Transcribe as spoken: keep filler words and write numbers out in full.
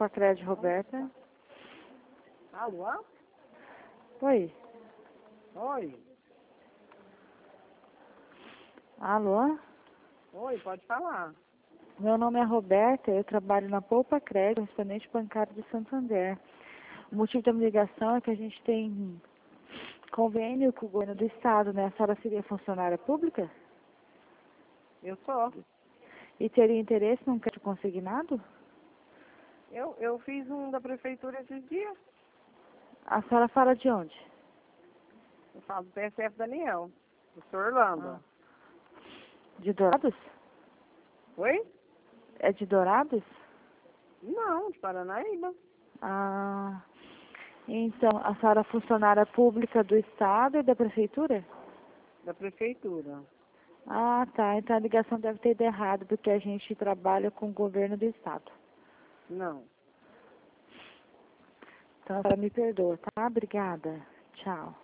Poupa Crédito, Roberta. Alô? Oi. Oi. Alô? Oi, pode falar. Meu nome é Roberta, eu trabalho na Poupa Crédito, correspondente bancário de Santander. O motivo da minha ligação é que a gente tem convênio com o governo do estado, né? A senhora seria funcionária pública? Eu sou. E teria interesse num crédito consignado? Eu, eu fiz um da prefeitura esses dias. A senhora fala de onde? Eu falo do P S F Daniel, do senhor Orlando. Ah. De Dourados? Oi? É de Dourados? Não, de Paranaíba. Ah, então, a senhora é funcionária pública do estado e da prefeitura? Da prefeitura. Ah, tá. Então a ligação deve ter ido errado, porque a gente trabalha com o governo do estado. Não. Então, a senhora me perdoa, tá? Obrigada. Tchau.